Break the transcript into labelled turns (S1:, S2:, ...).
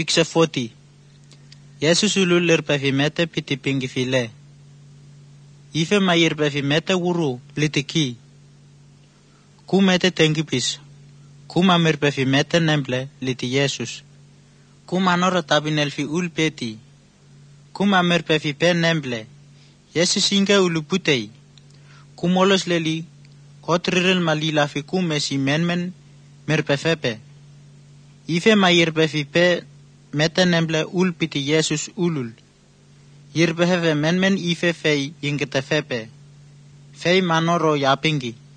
S1: Picture 40. Yesus ulul irpefimete pitipingifile. Ife ma irpefimete wuru litiki. Kumete tengipis. Kuma mirpefimete nemble liti Yesus. Kuma nora tabinelfi ulpeti. Kuma mirpefipe nemble. Yesus inge uluputei. Kumolos leli. Kotriril malilafi kumesi menmen mirpefepe. Ife ma irpefipe mete nemble ulpiti Yesus ulul. Irpefepe menmen ife fei ingetefepe. Fei manoro yapingi.